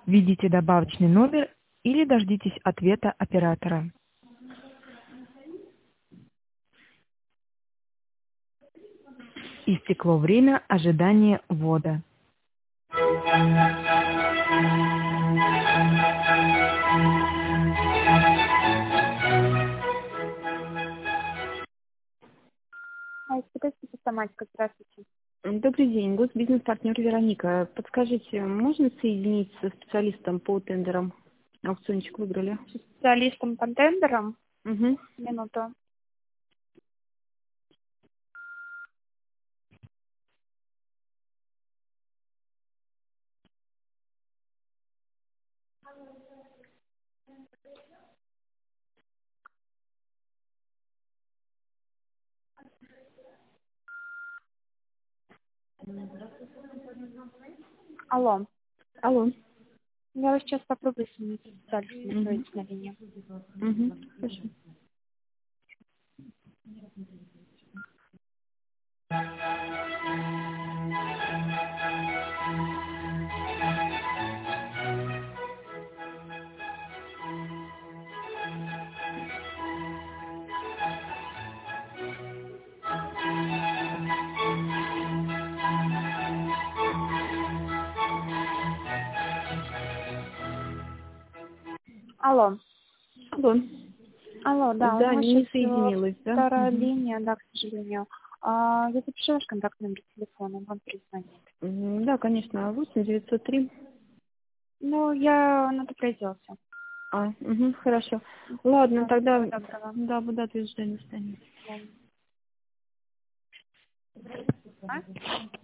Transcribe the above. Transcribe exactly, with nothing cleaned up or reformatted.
Введите добавочный номер или дождитесь ответа оператора. Истекло время ожидания ввода. А, испытательная автоматика, здравствуйте. Добрый день, госбизнес-партнер Вероника. Подскажите, можно соединить со специалистом по тендерам? Аукциончик выиграли. Со специалистом по тендерам. Угу. Минуту. Алло. Алло. Я вас сейчас попробую соединить со специалистом, Угу. настроить на линии. Угу. Хорошо. Алло. Алло. Алло, да, у Да, него не сейчас соединилась, да? вторая Угу. линия, да, к сожалению. А, я запишу ваш контактный номер телефона, он вам перезвонит. М, Да, конечно, восемь девятьсот три. Ну, я на это произвелся. А, угу, хорошо. Ладно, Да, тогда, всего доброго. да, буду отвечать, до свидания. До свидания. А?